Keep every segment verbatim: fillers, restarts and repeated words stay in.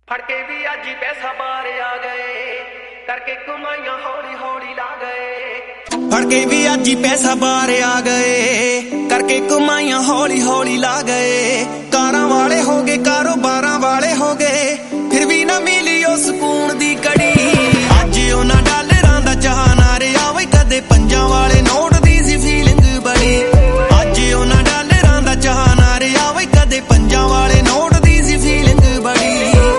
फड़के भी अज ही पैसा बाहर आ गए करके कमाइयां हौली हौली ला गए फड़के भी अज ही पैसा बाहर आ गए करके कमाइयां हौली हौली ला गए कारां वाले हो गए कारोबारां वाले हो गए फिर भी ना मिली ओ सुकून दी कड़ी अज उन्हां डालरां दा चाह ना रहा वे कदे पंजां वाले नोट दी सी फीलिंग बड़ी अज उन्हां डालरां दा चाह ना रहा वे कदे पंजां वाले नोट दी सी फीलिंग बड़ी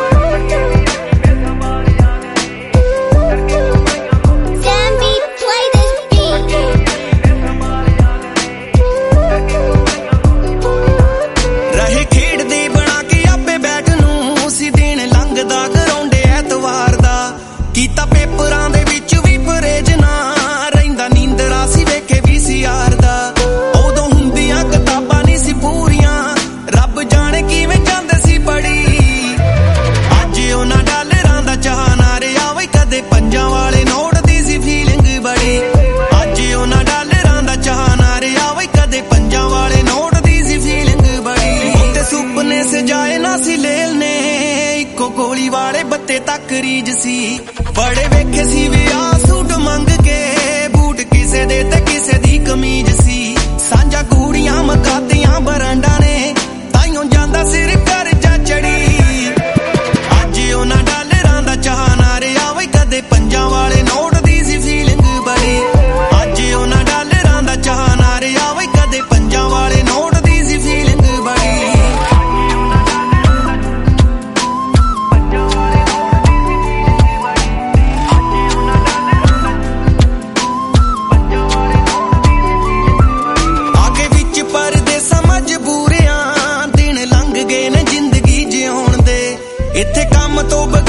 कीता पेपरां दे विच भी परहेज ना रहिंदा नींदरा सी वेखे वी सी आर दा उदों हुंदियां किताबां नहीं सी पूरियां रब जाने किवें जांदे सी पढ़ी अज उन्हां डालरां दा चाह ना रहा वे कदे पंजां वाले नोट दी सी फीलिंग बड़ी अज उन्हां डालरां दा चाह ना रहा वे कदे पंजां वाले नोट दी सी फीलिंग बड़ी ते सुपने सजाए ना सी लेलने इक्को गोली वाले बत्ते तक रीज सी बड़े वेखे सी विआह सूट मंग के बूट किसे दे ते किसे दी कमीज सी सांझा कूड़ियां मकातियां बरांडा ने ताइयों जांदा सिर कर जा चढ़ी अज उन्हां डालरां दा चाह ना रहा वे कदे पंजां वाले नोट दी सी फीलिंग बड़ी अज उन्हां डालरां दा चाह ना रहा वे कदे पंजां वाले नोट दी सी फीलिंग बड़ी इत्थे काम तो